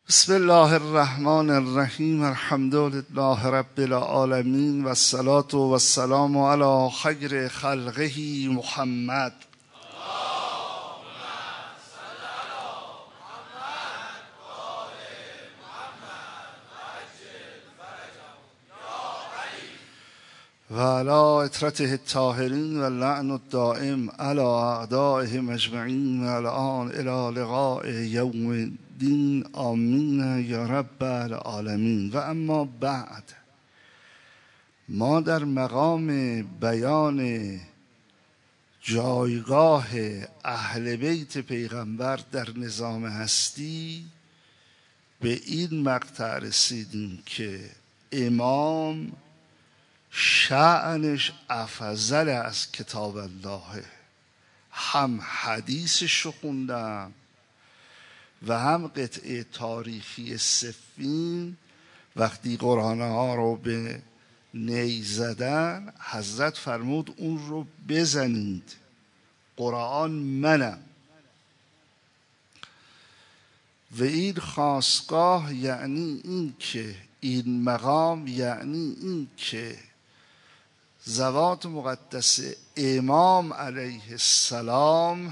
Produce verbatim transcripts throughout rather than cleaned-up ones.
بسم الله الرحمن الرحیم. الحمد لله رب العالمین و الصلاة و السلام علی خیر خلقه محمد. و علی اطرته الطاهرین و لعن الدائم علی اعدائهم اجمعین و الان الی لقاء یوم الدین. آمین یا رب العالمین. و اما بعد، ما در مقام بیان جایگاه اهل بیت پیغمبر در نظام هستی به این مقطع رسیدیم که امام شأنش افضل از کتاب الله. هم حدیثش رو خوندم و هم قطعه تاریخی صفین. وقتی قرآن ها رو به نی زدن، حضرت فرمود اون رو بزنید، قرآن منم. و این خاستگاه یعنی این که این مقام یعنی این که ذوات مقدس امام علیه السلام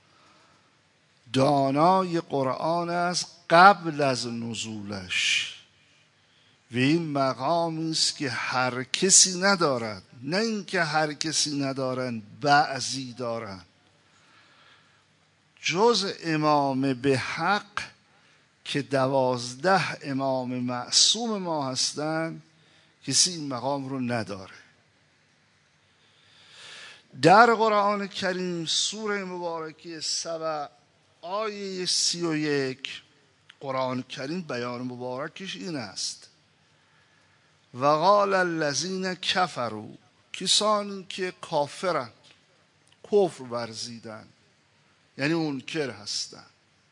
دانای قرآن است قبل از نزولش. و این مقامی است که هر کسی ندارد، نه اینکه هر کسی ندارن بعضی دارن. جز امام به حق که دوازده امام معصوم ما هستند کسی این مقام رو نداره. در قرآن کریم سوره مبارکه سبع آیه سی و یک، قرآن کریم بیان مبارکش این است: و قال الذین کفروا، کسانی که کافرند، کفر ورزیدن، یعنی منکر هستن.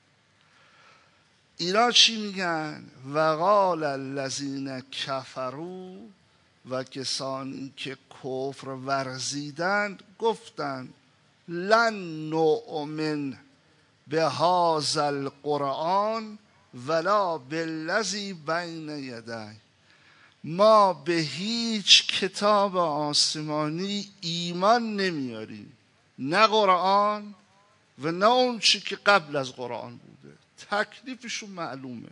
اینا چی میگن؟ و قال الذین کفروا، و کسانی که کفر ورزیدند گفتند لن نؤمن بهذا القرآن ولا بالذی بین یدیه، ما به هیچ کتاب آسمانی ایمان نمیاریم، نه قرآن و نه اون چی که قبل از قرآن بوده. تکلیفشون معلومه.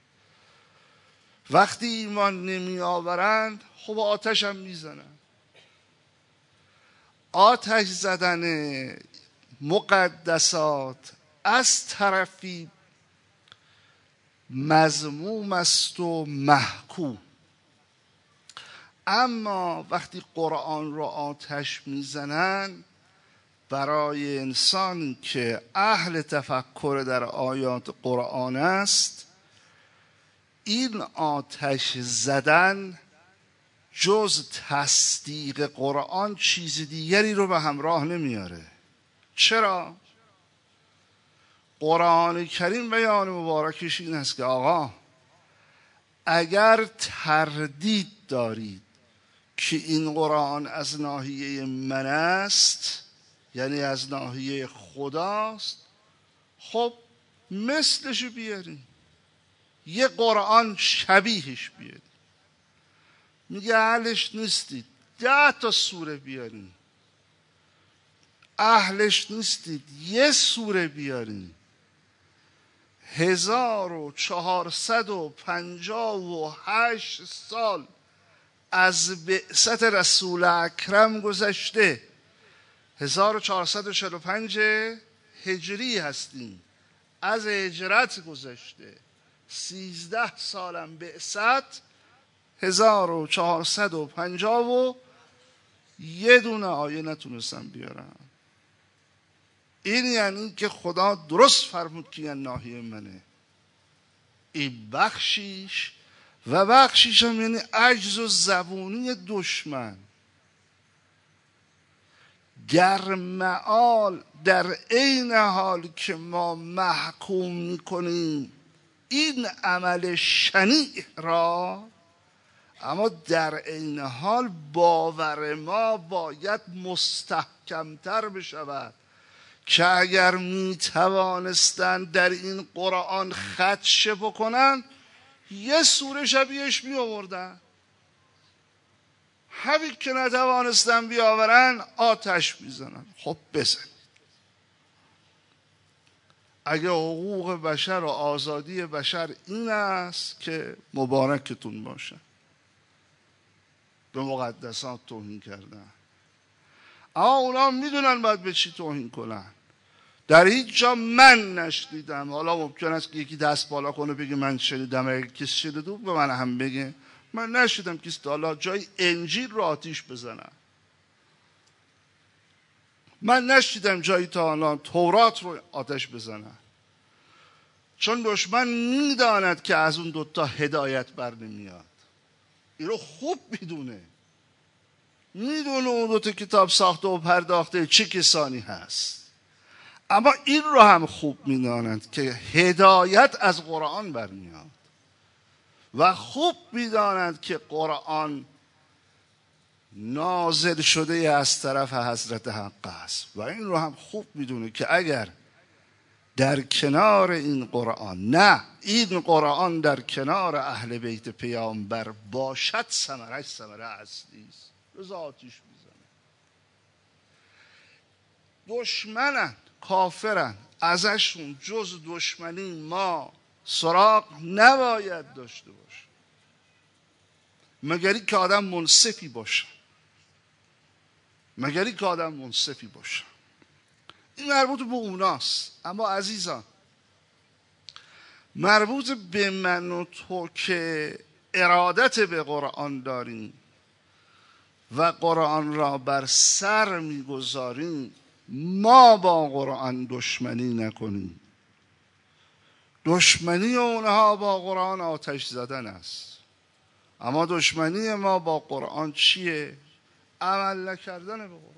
وقتی ایمان نمی آورند خب آتش هم میزنن. آتش زدن مقدسات از طرفی مذموم است و محکوم، اما وقتی قرآن را آتش میزنن، برای انسانی که اهل تفکر در آیات قرآن است، این آتش زدن جز تصدیق قرآن چیز دیگری رو به همراه نمیاره. چرا؟ قرآن کریم بیان مبارکش این است که آقا اگر تردید دارید که این قرآن از ناحیه من است، یعنی از ناحیه خداست، خب مثلشو بیارین، یه قرآن شبیهش بیارین. میگه اهلش نیستید، ده تا سوره بیارین. اهلش نیستید، یه سوره بیارین. هزار و چهارصد و پنجاه و هشت سال از بعثت رسول اکرم گذشته، هزار و چهارصد و چهل و پنج هجری هستیم، از هجرت گذشته سیزده سالم بعثت، هزار و چهارصد و پنجاه و یه دونه آیه نتونستم بیارم. این یعنی که خدا درست فرمود که این ناحیه منه. این بخشیش و بخشیش هم یعنی عجز و زبونی دشمن. در معال در عین حال که ما محکوم میکنیم این عمل شنیع را، اما در عین حال باور ما باید مستحکمتر بشود که اگر می توانستن در این قرآن خدشه بکنن یه سوره شبیهش می آوردن. همین که نتوانستن بیاورن آتش میزنن. خب بزنید. اگه حقوق بشر و آزادی بشر این است که مبارکتون باشه. به مقدسات توهین کردن، اما اونا میدونن باید به چی توهین کنن. در هیچ جا من نشنیدم، حالا ممکن است که یکی دست بالا کنه بگه من شنیدم، اگه کسی شنیده به من هم بگه. من نشیدم کسی حالا جای انجیل رو آتیش بزنن. من نشیدم جایی تا الان تورات رو آتش بزنن، چون دشمن میداند که از اون دوتا هدایت بر نمیاد. این رو خوب میدونه، میدونه اون دوتا کتاب ساخته و پرداخته چه کسانی هست. اما این رو هم خوب میدانند که هدایت از قرآن برمیاد و خوب میدانند که قرآن نازل شده از طرف حضرت حق است و این رو هم خوب میدونه که اگر در کنار این قرآن، نه این قرآن در کنار اهل بیت پیامبر باشد، ثمرش ثمره اصلی است. روز آتیش میزنه. دشمنن، کافرن، ازشون جز دشمنی ما سراغ نباید داشته باشه، مگری که آدم منصفی باشه، مگری که آدم منصفی باشه. این مربوط به اوناست. اما عزیزان، مربوط به من و تو که ارادت به قرآن داریم و قرآن را بر سر میگذاریم، ما با قرآن دشمنی نکنیم. دشمنی اونها با قرآن آتش زدن است، اما دشمنی ما با قرآن چیه؟ عمل نکردن به قرآن.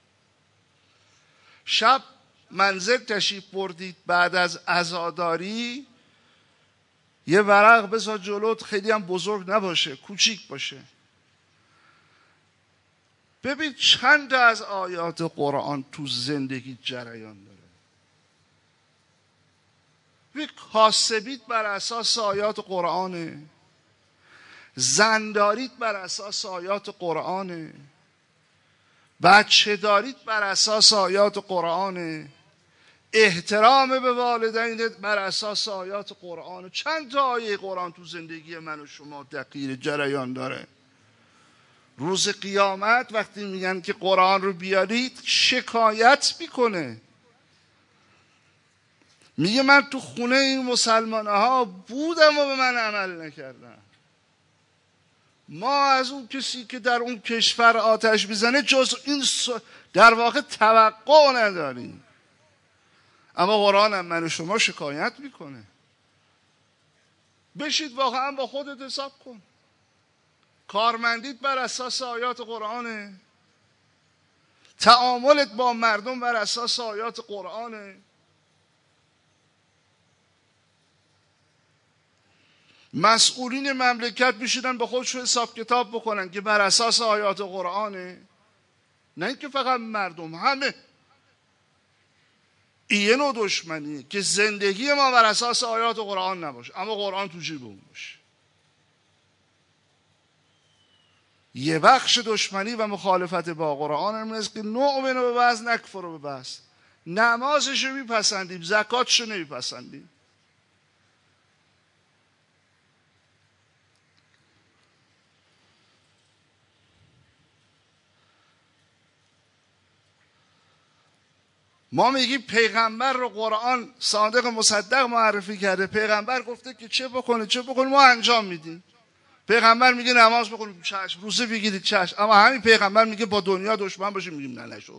شب منزل تشریف بردید، بعد از عزاداری یه ورق بذار جلوت، خیلی هم بزرگ نباشه، کوچیک باشه، ببین چند از آیات قرآن تو زندگی جریان داره. ببین کاسبیت بر اساس آیات قرآنه، زنداریت بر اساس آیات قرآنه، بچه دارید بر اساس آیات قرآنه، احترام به والدینت بر اساس آیات قرآنه. چند تا آیه قرآن تو زندگی من و شما دقیق جریان داره. روز قیامت وقتی میگن که قرآن رو بیارید، شکایت میکنه، میگه من تو خونه این مسلمان ها بودم و به من عمل نکردن. ما از اون کسی که در اون کشور آتش میزنه جز این در واقع توقع نداریم، اما قرآن هم من و شما شکایت میکنه. بشید واقعا با خودت حساب کن. کارمندیت بر اساس آیات قرآنه، تعاملت با مردم بر اساس آیات قرآنه. مسئولین مملکت میشینن به خودشون حساب کتاب بکنن که بر اساس آیات قرآنه، نه اینکه فقط مردم، همه. این نوع دشمنیه که زندگی ما بر اساس آیات قرآن نباشه، اما قرآن تو جیبمون باشه. یه بخش دشمنی و مخالفت با قرآن این است که نؤمن به بعض نکفر به بعض. نمازش رو میپسندیم، زکاتش رو نمیپسندیم. ما میگیم پیغمبر رو قرآن صادق مصدق معرفی کرده، پیغمبر گفته که چه بکنه چه بکنه ما انجام میدیم. پیغمبر میگه نماز بخونید چشم، روزه بگیرید چشم، اما همین پیغمبر میگه با دنیا دشمن باشیم، میگیم نه نشد.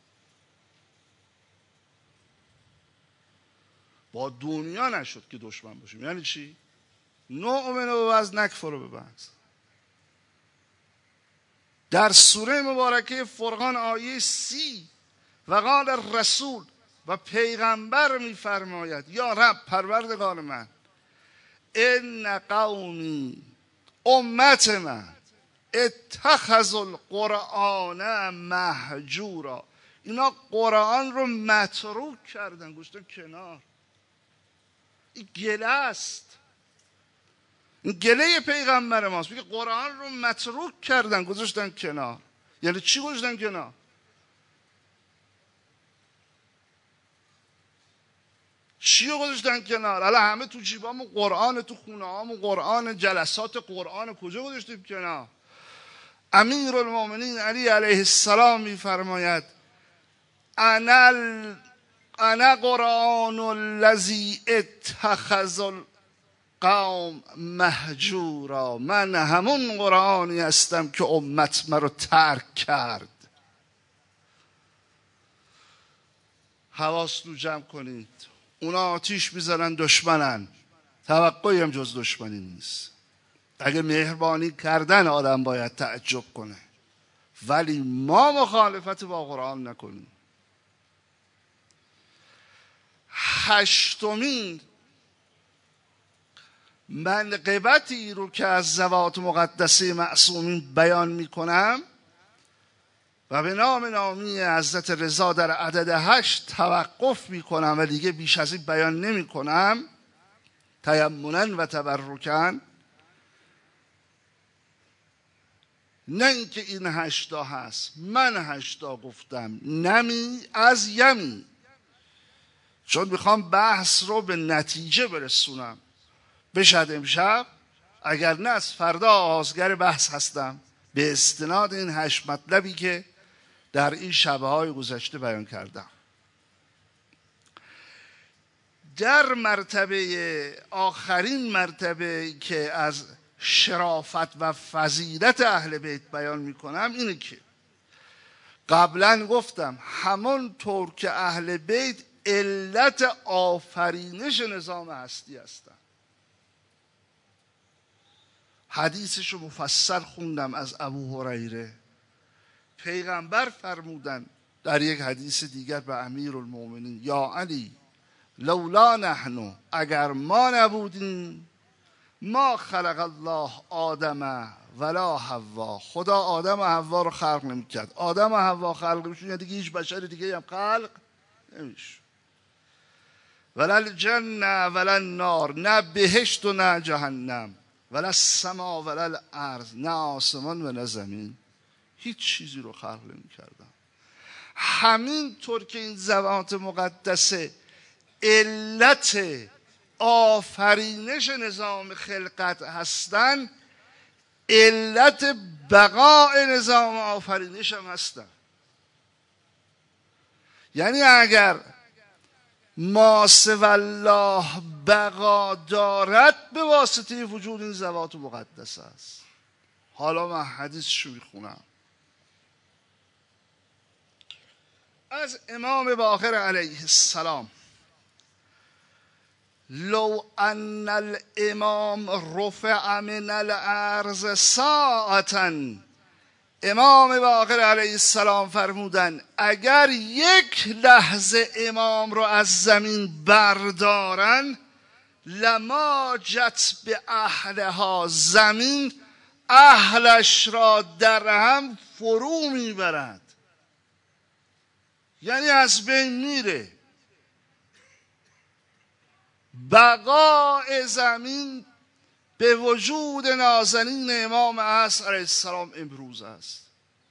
با دنیا نشد که دشمن باشیم. یعنی چی؟ نؤمن به بعض نکفر به بعض. در سوره مبارکه فرقان آیه سی و قال رسول و پیغمبر میفرماید یا رب پروردگار من، ان قومی، امت من، اتخذوا القرآن مهجورا، اینا قرآن رو متروک کردن، گذاشتن کنار. این گله است، این گله پیغمبر ماست. میگه قرآن رو متروک کردن، گذاشتن کنار. یعنی چی گذاشتن کنار؟ چی رو گذاشتن کنار؟ الان همه تو جیبامون قرآن، تو خونه هامون قرآن، جلسات قرآن کجا گذاشتیم کنار؟ امیر المؤمنین علی علیه السلام میفرماید انا ال... انا قرآن الذی اتخذ القوم مهجورا، من همون قرآنی هستم که امت مرا ترک کرد. حواستون جمع کنید، اونا آتیش میزنن، دشمنن، توقعی هم جز دشمنی نیست. اگه مهربانی کردن آدم باید تعجب کنه، ولی ما مخالفت با قرآن نکنیم. هشتمین منقبتی رو که از ذوات مقدسه معصومین بیان میکنم و به نام نامی حضرت رضا در عدد هشت توقف میکنم و دیگه بیش از این بیان نمیکنم، تیمنا و تبرکن. نه اینکه این هشتا هست، من هشتا گفتم، نمی از یمی، چون میخوام بحث رو به نتیجه برسونم. بشد امشب، اگر نه از فردا آغازگر بحث هستم به استناد این هشت مطلبی که در این شبه های گذشته بیان کردم. در مرتبه آخرین مرتبه که از شرافت و فضیلت اهل بیت بیان میکنم اینه که قبلا گفتم همون طور که اهل بیت علت آفرینش نظام هستی هستن. حدیثش رو مفصل خوندم از ابو هریره. پیغمبر فرمودن در یک حدیث دیگر به امیر المؤمنین یا علی لولا نحن، اگر ما نبودیم، ما خلق الله آدم ولا حوا، خدا آدم و حوا رو خلق نمی کرد. آدم و حوا خلق نمی شد یعنی دیگه هیچ بشر دیگه هم خلق نمیشه. ولا الجنه ولا النار، نه بهشت و نه جهنم، ولا السما ولا الارض، نه آسمان و نه زمین، هیچ چیزی رو خلق نمی کردن. همین طور که این ذوات مقدسه علت آفرینش نظام خلقت هستن، علت بقاء نظام آفرینش هم هستن. یعنی اگر ما سوی الله بقا دارد به واسطه وجود این ذوات مقدسه است. حالا من حدیثشو میخونم از امام باقر علیه السلام: لو ان الامام رفع من الارض ساعتا، امام باقر علیه السلام فرمودن اگر یک لحظه امام رو از زمین بردارن، لما جت به اهلها، زمین اهلش را در هم فرو میبرد، یعنی از بین میره. بقاء زمین به وجود نازنین امام عصر علیه السلام امروز است.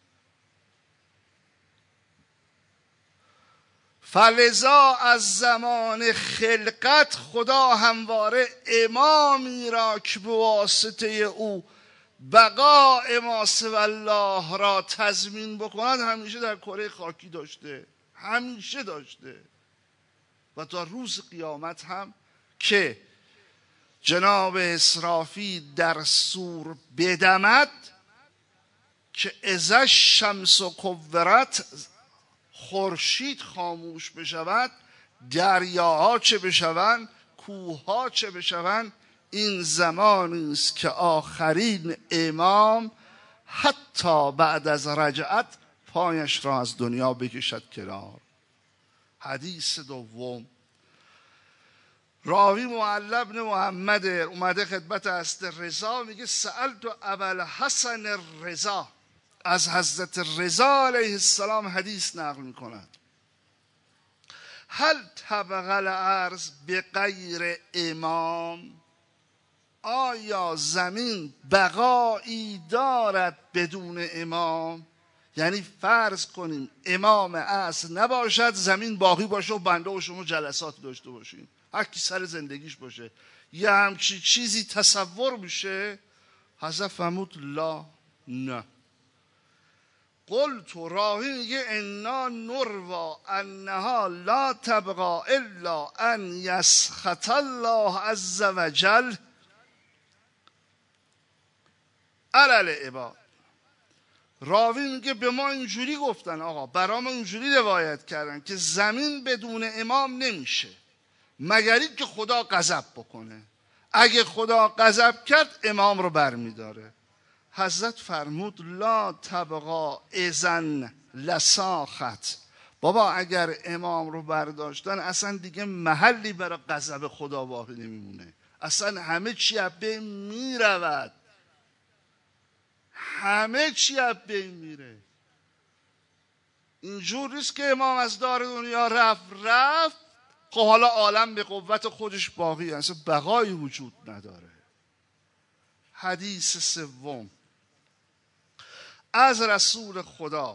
فلذا از زمان خلقت خدا همواره امامی را که به واسطه او بقاء ما سوی الله را تضمین بکند همیشه در کره خاکی داشته، همیشه داشته و تا روز قیامت هم که جناب اسرافیل در صور بدمد که اذا الشمس کورت، خورشید خاموش بشود، دریاها چه بشوند، کوهها چه بشوند، این زمانی است که آخرین امام حتی بعد از رجعت پایش را از دنیا بکشد کنار. حدیث دوم، راوی معلی بن محمد اومده خدمت حضرت رضا، میگه سألت ابوالحسن الرضا، از حضرت رضا علیه السلام حدیث نقل می کند: هل طبق الارض به غیر امام؟ آیا زمین بقایی دارد بدون امام؟ یعنی فرض کنیم امام اصل نباشد، زمین باقی باشه و بنده و شما جلسات داشته باشیم، هر کی سر زندگیش باشه، یه همچی چیزی تصور میشه؟ حضرت فرمود لا، نه. قلت، راوی میگه انا نروا انها لا تبقى الا ان یسخط الله عز وجل علی العباد. راوی میگه به ما اینجوری گفتن، آقا برام اینجوری روایت کردن که زمین بدون امام نمیشه مگر این که خدا غضب بکنه، اگه خدا غضب کرد امام رو برمیداره. حضرت فرمود لا تبقى اذن لساخت. بابا اگر امام رو برداشتن اصلا دیگه محلی برای غضب خدا باقی نمیمونه، اصلا همه چی از بین میرود، همه چی از بین میره. اینجور نیست که امام از دار دنیا رفت رفت خب حالا عالم به قوت خودش باقی، اصلا بقایی وجود نداره. حدیث سوم از رسول خدا: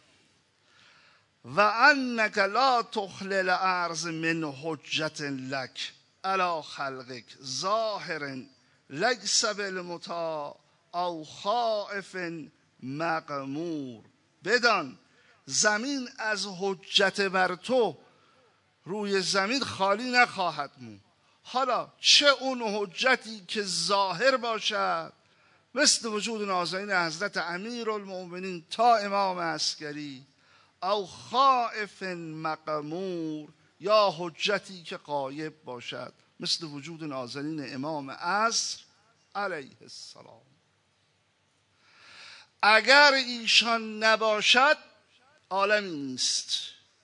و انک لا تخلی الارض من حجت لک علی خلقک ظاهر لیس بالمطاع او خائف مغمور. بدان زمین از حجت بر تو روی زمین خالی نخواهد موند، حالا چه اون حجتی که ظاهر باشد مثل وجود نازنین حضرت امیرالمؤمنین تا امام عسکری، او خائف مغمور، یا حجتی که غایب باشد مثل وجود نازنین امام عصر علیه السلام. اگر ایشان نباشد عالمی نیست.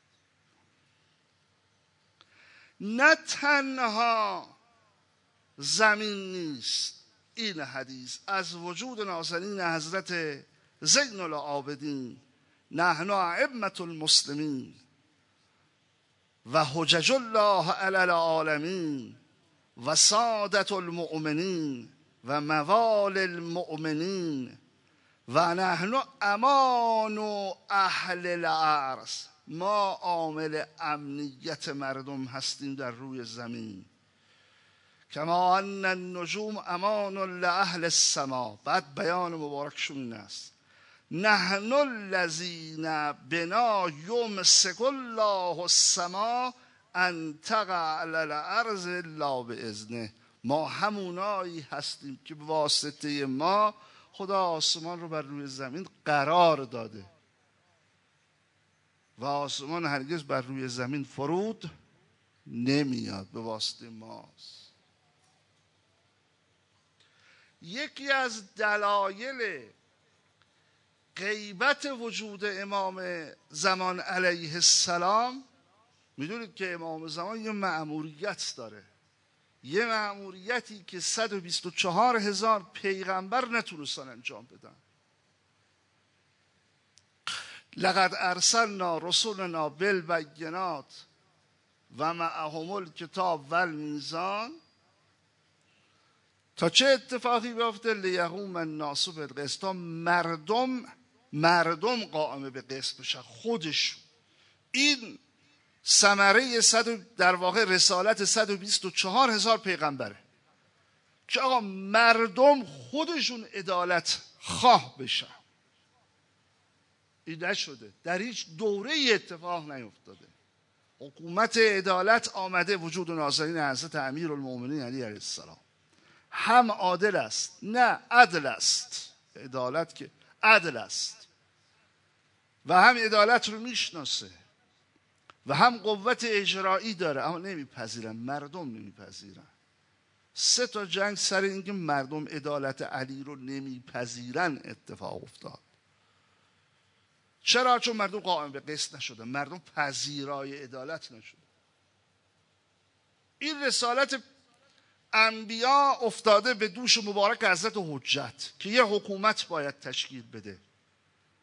نه تنها زمین نیست، این حدیث از وجود نازنین حضرت زین العابدین نحن ائمة المسلمین و حجج الله علی العالمین و سادة المؤمنین و موال المؤمنین و نحن امان اهل الارض، ما عامل امنیت مردم هستیم در روی زمین. کما ان النجوم امان لاهل السما. بعد بیان مبارکشون این است: نحن الذین بنا یمسک الله السما ان تقع علی الارض الا باذنه. ما همونایی هستیم که به واسطه ما خدا آسمان رو بر روی زمین قرار داده و آسمان هرگز بر روی زمین فرود نمیاد، به واسطه ماست. یکی از دلایل غیبت وجود امام زمان علیه السلام، میدونید که امام زمان یه مأموریت داره، یه مأموریتی که صد و بیست و چهار هزار پیغمبر نتونستن انجام بدن. لقد ارسلنا رسولنا بالبینات و معهم الکتاب و المیزان. تا چه اتفاقی بیفته؟ لیقوم الناس بالقسط، تا مردم مردم قائم به قسط بشن خودشون. این ثمره صد در واقع رسالت صد و بیست و چهار هزار پیغمبره که آقا مردم خودشون عدالت خواه بشن. این نشده، در هیچ دوره ای اتفاق نیفتاده. حکومت عدالت آمده، وجود نازنین حضرت امیرالمؤمنین علی علیه السلام هم عادل است، نه عدل است. عدالت که عدل است و هم عدالت رو میشناسه و هم قوت اجرایی داره، اما نمیپذیرن، مردم نمیپذیرن. سه تا جنگ سر اینکه مردم عدالت علی رو نمیپذیرن اتفاق افتاد. چرا؟ چون مردم قائم به قسط نشدن، مردم پذیرای عدالت نشدن. این رسالت انبیا افتاده به دوش مبارک حضرت حجت که یه حکومت باید تشکیل بده.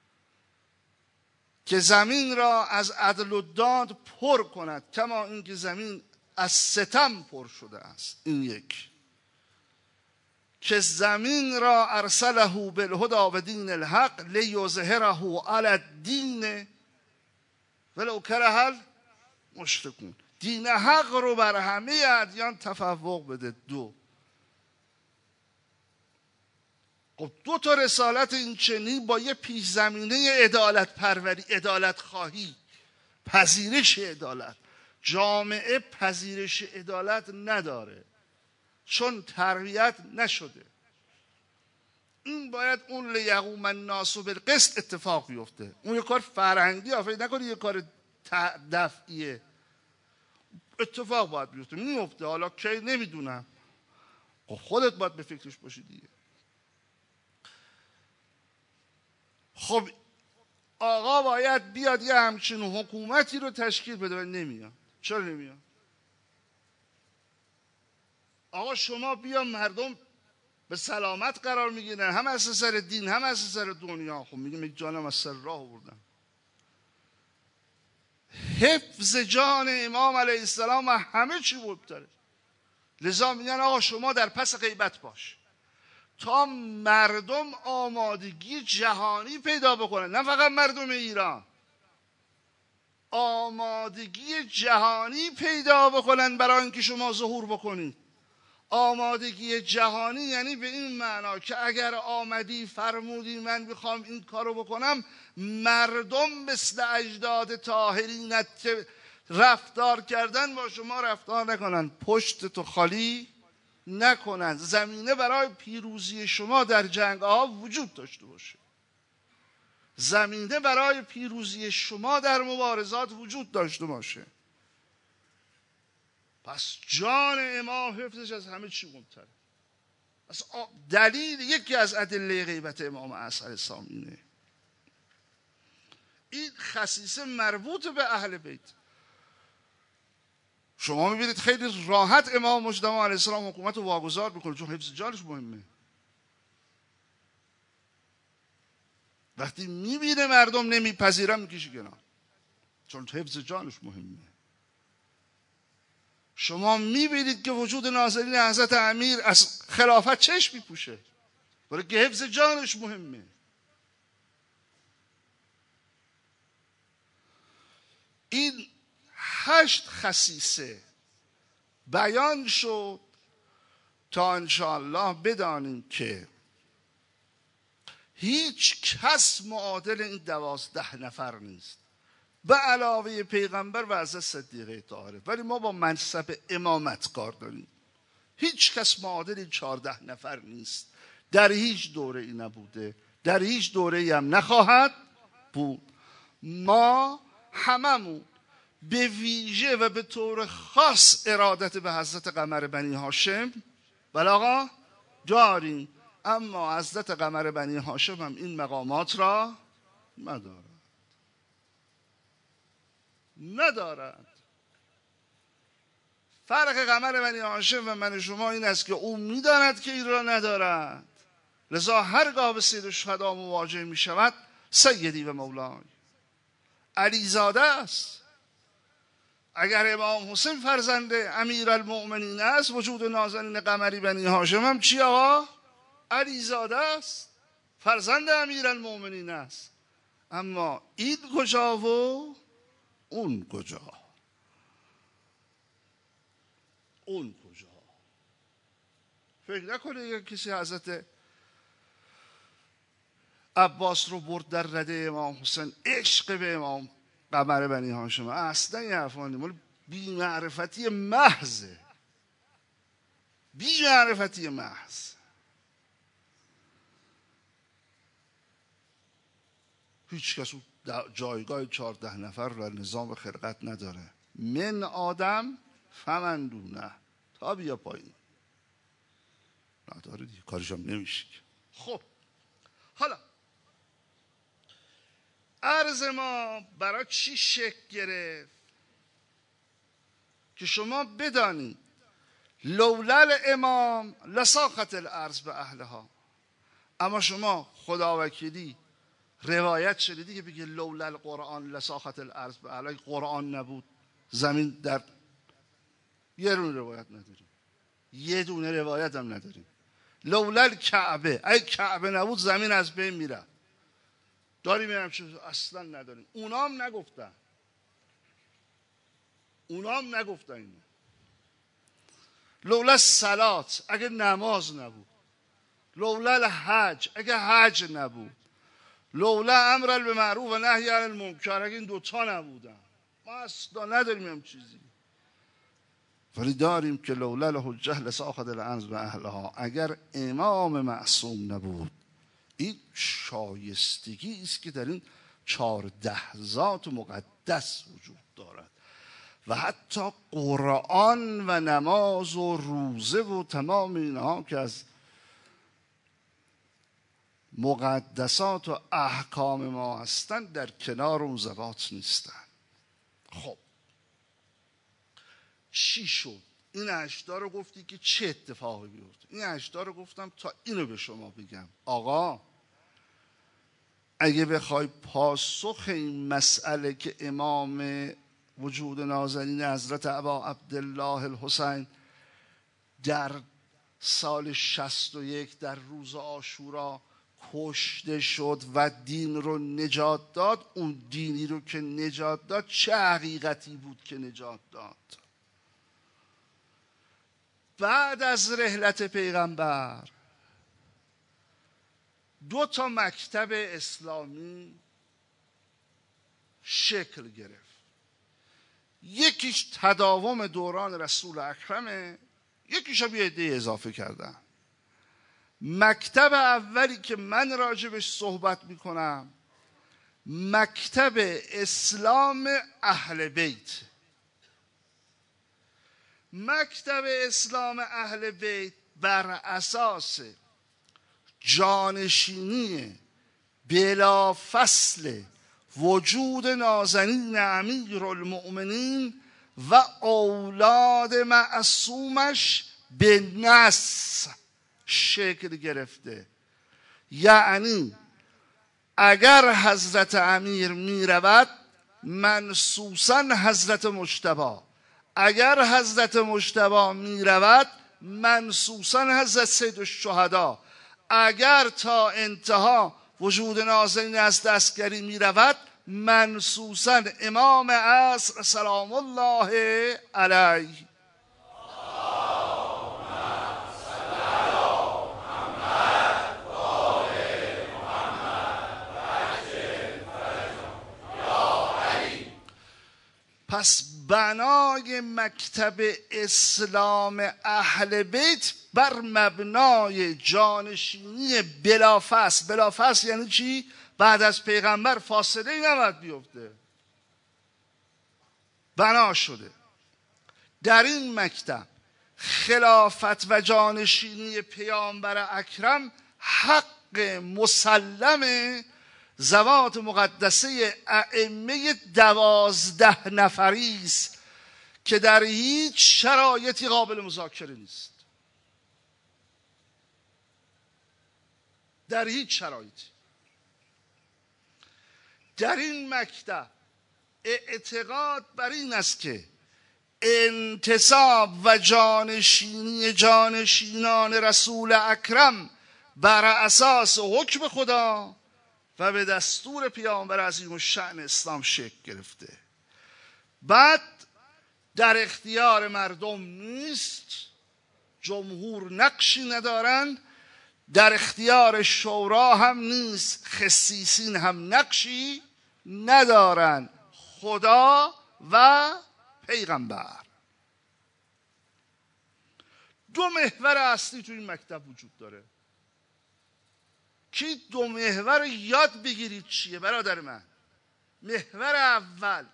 که زمین را از عدل و داد پر کند کما اینکه زمین از ستم پر شده است. این یک که زمین را ارسله بالهدی و دین الحق لیظهره علی الدین ولو کره المشرکون. دین حق رو بر همه ادیان تفوق بده. دو خب دو تا رسالت این چنین با یه پیش زمینه عدالت پروری، عدالت خواهی، پذیرش عدالت. جامعه پذیرش عدالت نداره چون تربیت نشده. این باید اون لیقوم الناس بالقسط اتفاق بیفته. اون یه کار فرهنگی آفرید نکنی، یه کار دفعیه. اتفاق باید بیفته، میفته. حالا کی نمیدونم، خودت باید به فکرش باشی دیگه. خب آقا باید بیاد یه همچین حکومتی رو تشکیل بده و نمیاد. چرا نمیاد؟ آقا شما بیا مردم به سلامت قرار میگیرن، هم از سر دین هم از سر دنیا. خب میگم یک جانم از سر راه آوردم. حفظ جان امام علیه السلام همه چی مبتره. لذا میگن آقا شما در پس غیبت باش تا مردم آمادگی جهانی پیدا بکنن، نه فقط مردم ایران، آمادگی جهانی پیدا بکنن برای اینکه شما ظهور بکنید. آمادگی جهانی یعنی به این معنا که اگر آمدی فرمودی من میخوام این کارو بکنم، مردم مثل اجداد طاهرینت رفتار کردن با شما رفتار نکنن، پشت تو خالی نکنن، زمینه برای پیروزی شما در جنگ ها وجود داشته باشه، زمینه برای پیروزی شما در مبارزات وجود داشته باشه. پس جان امام حفظش از همه چی مهمتره. پس دلیل یکی از ادله غیبت امام علیه السلام اینه. این خصیصه مربوط به اهل بیت. شما میبینید خیلی راحت امام مجتبی علیه السلام حکومت رو واگذار میکنه چون حفظ جانش مهمه. وقتی میبینه مردم نمیپذیرن میکشه کنار چون حفظ جانش مهمه. شما میبینید که وجود نازنین حضرت امیر از خلافت چشم میپوشه برای که حفظ جانش مهمه. این هشت خصیصه بیان شد تا انشاءالله بدانیم که هیچ کس معادل این دوازده نفر نیست به علاوه پیغمبر و حضرت صدیقه طاهره. ولی ما با منصب امامت کار داریم. هیچ کس معادل این چهارده نفر نیست. در هیچ دوره ای نبوده، در هیچ دوره ای هم نخواهد بود. ما هممون به ویژه و به طور خاص ارادت به حضرت قمر بنی هاشم بله آقا داریم، اما حضرت قمر بنی هاشم هم این مقامات را ندارد ندارد فرق قمر بنی هاشم و من شما این است که او میداند که این را ندارد. لذا هرگاه به سید الشهدا مواجه می شود سیدی و مولای علیزاده است. اگر امام حسین فرزند امیرالمؤمنین است، وجود نازنین قمری بنی هاشم هم چی آقا؟ علیزاده است، فرزند امیرالمؤمنین است. اما این کجا و اون کجا؟ اون کجا؟ فکر نکنه یک کسی حضرت عباس رو برد در رده امام حسین عشق به امام قمر بنی هاشم. اصلا این حرفانی مال بی معرفتی محضه، بی معرفتی محض. هیچ کس جایگاه چهارده نفر را نظام خلقت نداره. من آدم فمن دونه تا بیا پایین نداره دیگه، کارش هم نمیشه. خب حالا عرض ما برای چی شکل گرفت که شما بدانید لولا امام لساخت الارض به اهلها. اما شما خدا وکیلی روایت شنیدی که بگه لولا القرآن لساخت الارض، علی قرآن نبود زمین در یه دونه روایت نداریم، یه دونه روایت هم نداریم. لولا الکعبه، ای کعبه نبود زمین از بین میره. داریم یه همچین؟ اصلا نداریم. اونا هم نگفتن، اونا هم نگفتن اینو. لولا الصلات، اگه نماز نبود. لولا الحج، اگه حج نبود. لولا امر بالمعروف و نهی عن المنکر، اگه این دوتا نبودن. ما اصلا نداریم هم چیزی، ولی داریم که لولا الحجه لساخت الارض و اهلها، اگر امام معصوم نبود. این شایستگی است که در این چهارده ذات مقدس وجود دارد و حتی قرآن و نماز و روزه و تمام اینها که از مقدسات و احکام ما هستند در کنار اون ذوات نیستند. خب چی شد؟ این هشتا رو گفتی که چه اتفاقی بیفته. این هشتا رو گفتم تا اینو به شما بگم. آقا اگه بخوای پاسخ این مسئله که امام وجود نازنین حضرت ابا عبدالله الحسین در سال شصت و یک در روز عاشورا کشته شد و دین رو نجات داد، اون دینی رو که نجات داد چه حقیقتی بود که نجات داد؟ بعد از رحلت پیغمبر دو تا مکتب اسلامی شکل گرفت. یکیش تداوم دوران رسول اکرمه، یکیش هم یه عده اضافه کردن. مکتب اولی که من راجبش صحبت میکنم مکتب اسلام اهل بیت. مکتب اسلام اهل بیت بر اساس جانشینی بلا فصل وجود نازنین امیر المؤمنین و اولاد معصومش به نص شکل گرفته. یعنی اگر حضرت امیر می رود منصوصا حضرت مجتبی، اگر حضرت مجتبی می رود منصوصا حضرت سید الشهدا، اگر تا انتها وجود نازنین از دستگری می رود منصوصا امام عصر سلام الله علیه. پس بنای مکتب اسلام اهل بیت بر مبنای جانشینی بلافصل. بلافصل یعنی چی؟ بعد از پیغمبر فاصله ای نباید بیفته، بنا شده. در این مکتب خلافت و جانشینی پیامبر اکرم حق مسلم ذوات مقدسه ائمه دوازده نفری است که در هیچ شرایطی قابل مذاکره نیست. در هیچ شرایطی. در این مکتب اعتقاد بر این است که انتساب و جانشینی جانشینان رسول اکرم بر اساس حکم خدا و به دستور پیامبر عظیم الشأن اسلام شکل گرفته. بعد در اختیار مردم نیست، جمهور نقشی ندارند، در اختیار شورا هم نیست، خصیصین هم نقشی ندارند، خدا و پیغمبر. دو محور اصلی تو این مکتب وجود داره که دو محور یاد بگیرید چیه برادر من. محور اول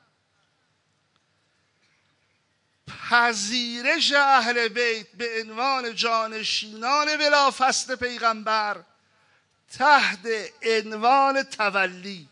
پذیرش اهل بیت به عنوان جانشینان بلافصل پیغمبر تحت عنوان تولی.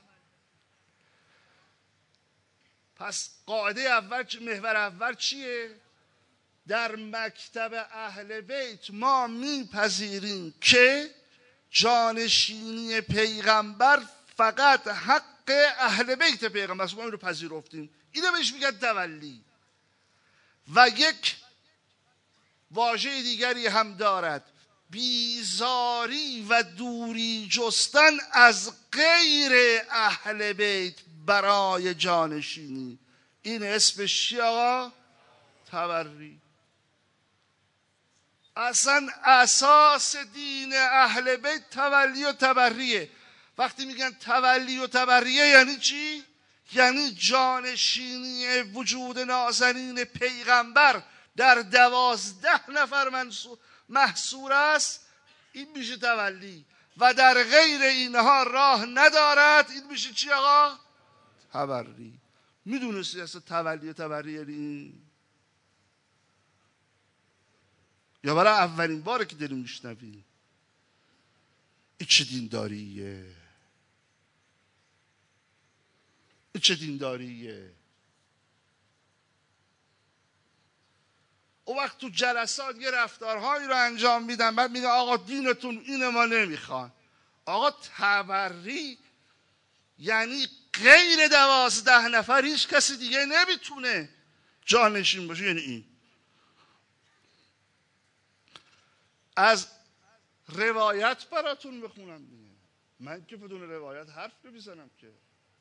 پس قاعده اول، محور اول چیه؟ در مکتب اهل بیت ما میپذیریم که جانشینی پیغمبر فقط حق اهل بیت پیغمبر است. ما این رو پذیرفتیم. اینو بهش میگن تولی. و یک واژه دیگری هم دارد، بیزاری و دوری جستن از غیر اهل بیت برای جانشینی. این اسمش چی آقا؟ تبری. اصلا اساس دین اهل بیت تولی و تبریه. وقتی میگن تولی و تبریه یعنی چی؟ یعنی جانشینی وجود نازنین پیغمبر در دوازده نفر محصور است، این میشه تولی. و در غیر اینها راه ندارد، این میشه چی آقا؟ تبری. میدونستی اصلا تولی و تبری یعنی این؟ یا برای اولین باره که داریم میشنویم؟ این چه دینداریه؟ این چه دینداریه؟ اون وقت تو جلسات یه رفتارهایی رو انجام میدن، بعد میگن آقا دینتون اینه، ما نمیخوان. آقا تبری یعنی غیر دوازده نفر هیچ کسی دیگه نمیتونه جانشین باشه، یعنی این. از روایت براتون بخونم دیگه، من که بدون روایت حرف نمیزنم که.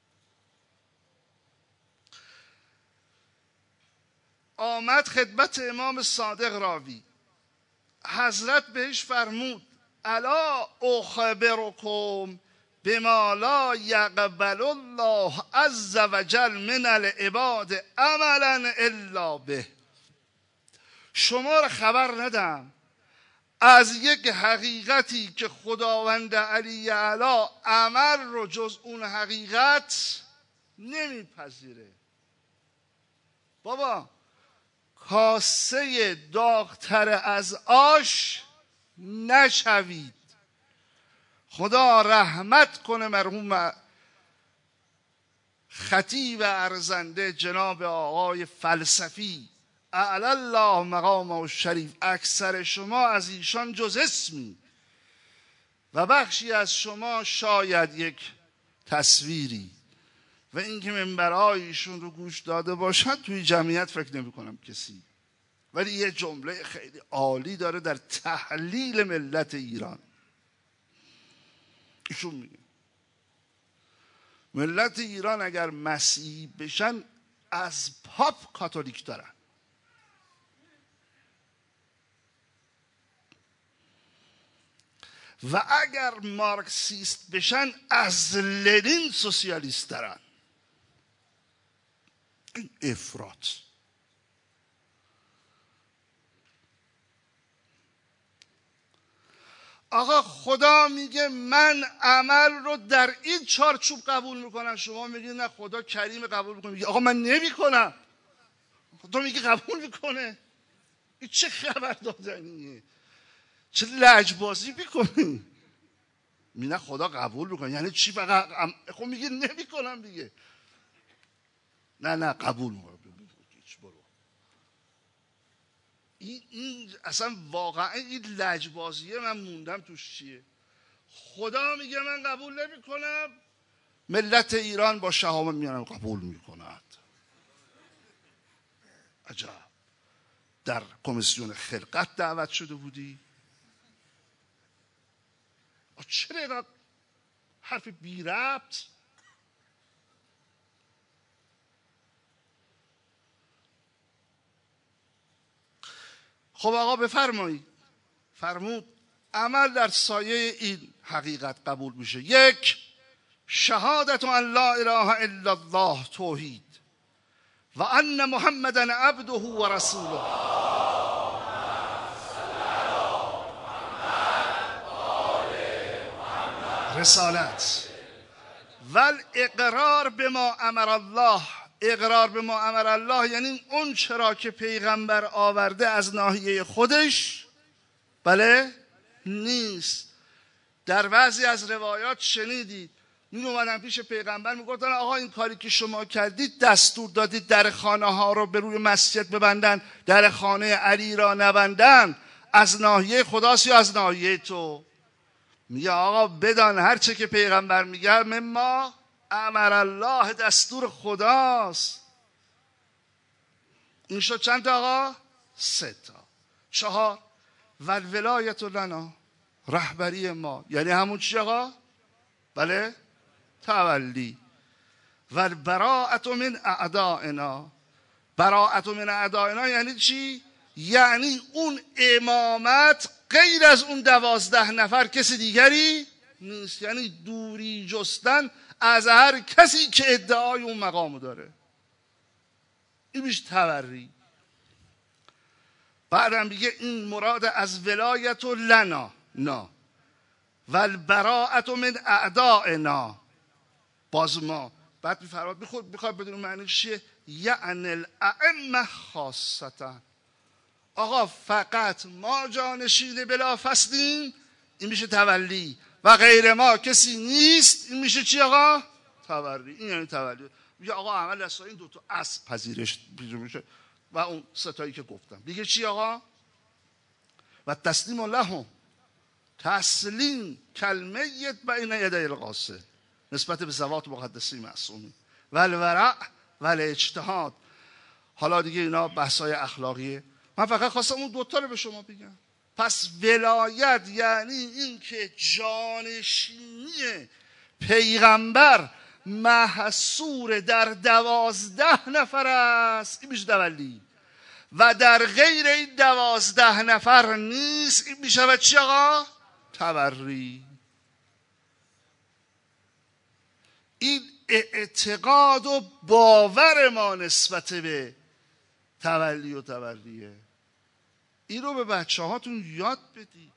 آمد خدمت امام صادق راوی، حضرت بهش فرمود الا اخبرکم بما لا یقبل الله عز وجل من العباد عملا الا به. شما را خبر ندم از یک حقیقتی که خداوند علی اعلی عمل رو جز اون حقیقت نمیپذیره. بابا کاسه داغتر از آش نشوید. خدا رحمت کنه مرحوم خطیب ارزنده جناب آقای فلسفی اعلی الله مقامه الشریف. اکثر شما از ایشان جز اسمی و بخشی از شما شاید یک تصویری، و اینکه منبرهای ایشون رو گوش داده باشد توی جمعیت فکر نمی کنم کسی. ولی یه جمله خیلی عالی داره در تحلیل ملت ایران. ایشون میگه ملت ایران اگر مسیحی بشن از پاپ کاتولیک دارن. و اگر مارکسیست بشن از لنین سوسیالیست دارن. این افراط. آقا خدا میگه من عمل رو در این چارچوب قبول میکنم، شما میگید نه خدا کریم قبول میکنه. میگه آقا من نمیکنم، تو میگی قبول میکنه. این چه خبر دادنیه؟ چه لجبازی میکنی؟ میگه خدا قبول میکنه یعنی چی؟ فقط خب میگه نمیکنم دیگه. نه نه قبول میکنم. این, این اصلا واقعا این لجبازیه من موندم توش چیه. خدا میگه من قبول نمی کنم، ملت ایران با شهامت میانم قبول میکند. عجب. در کمیسیون خلقت دعوت شده بودی؟ چرا اینا حرف بی ربط؟ خب آقا بفرمایید. فرمود عمل در سایه این حقیقت قبول میشه. یک، شهادت ان لا اله الا الله، توحید، و ان محمدا عبده و رسوله. رسالت. ول اقرار به ما امر الله، اقرار به ما امر الله یعنی اون چرا که پیغمبر آورده از ناحیه خودش بله نیست. در بعضی از روایات شنیدید می اومدن پیش پیغمبر میگفتن آقا این کاری که شما کردید دستور دادید در خانه ها رو به روی مسجد ببندن، در خانه علی را نبندن، از ناحیه خداست یا از ناحیه تو؟ میگه آقا بدان هر چه که پیغمبر میگه مما امر الله، دستور خداست. این شد چند تا آقا؟ سه تا. چهار، والولایت لنا، رهبری ما، یعنی همون چی آقا؟ بله، تولی. والبراءت من اعدائنا، براءت من اعدائنا یعنی چی؟ یعنی اون امامت غیر از اون دوازده نفر کسی دیگری نیست، یعنی دوری جستن از هر کسی که ادعای اون مقامو داره. این میشه توری. بعدم میگه این مراد از ولایت و لنا نه، والبراءت من اعدائنا، باز ما. بعد میفرماد میخواد میخواد بدون معنی چیه؟ یعنی الائمه خاصتا، آقا فقط ما جانشین بلا فصلیم، این میشه تولی، و غیر ما کسی نیست، این میشه چی آقا؟ توری. این یعنی تولی. میگه آقا عمل اصلا این دوتا اصل پذیرش میشه و اون ستایی که گفتم. دیگه چی آقا؟ و تسلیم لهم، تسلیم کلمه بین یدی القاصد، نسبت به ذوات مقدسی معصومی. والورع والاجتهاد. حالا دیگه اینا بحثای اخلاقیه، من فقط خواستم اون دوتا رو به شما بگم. پس ولایت یعنی این که جانشینی پیغمبر محصور در دوازده نفر است، این میشه تولی، و در غیر این دوازده نفر نیست، این میشه چی آقا؟ توری. این اعتقاد و باور ما نسبت به تولی و توریه. این رو به بچه هاتون یاد بدید.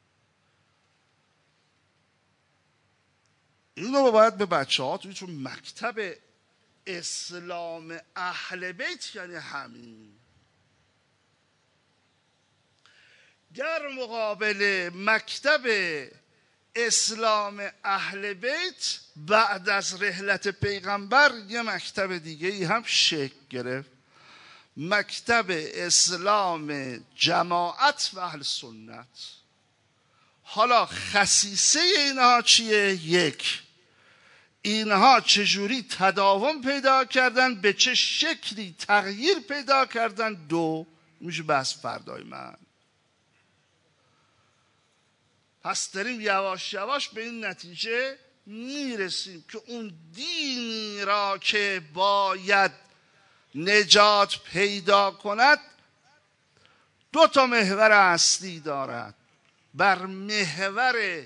این رو باید به بچه هاتون، چون مکتب اسلام اهل بیت یعنی همین. در مقابل مکتب اسلام اهل بیت بعد از رحلت پیغمبر یه مکتب دیگه ای هم شکل گرفت، مکتب اسلام جماعت و اهل سنت. حالا خصیصه اینها چیه؟ یک، اینها چجوری تداوم پیدا کردن، به چه شکلی تغییر پیدا کردن. دو، میشه بحث فردای من. پس داریم یواش یواش به این نتیجه میرسیم که اون دینی را که باید نجات پیدا کند دو تا محور اصلی دارد. بر محور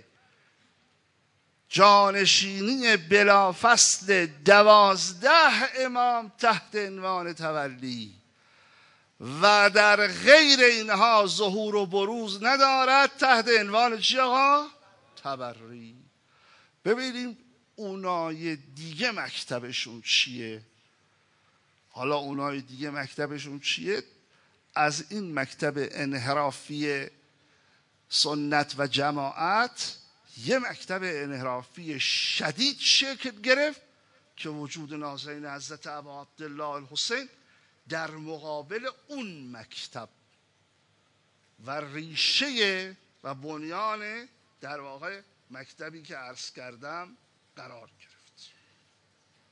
جانشینی بلافصل دوازده امام تحت عنوان تولی، و در غیر اینها ظهور و بروز ندارد تحت عنوان چی آقا؟ تبری. ببینیم اونای دیگه مکتبشون چیه. حالا اونای دیگه مکتبشون چیه؟ از این مکتب انحرافی سنت و جماعت یه مکتب انحرافی شدید شکل گرفت که وجود نازنین حضرت ابا عبدالله الحسین در مقابل اون مکتب و ریشه و بنیان در واقع مکتبی که عرض کردم قرار گرفت.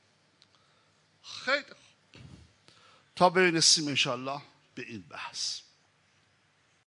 خیلی خوب، تا برسیم انشالله به این بحث.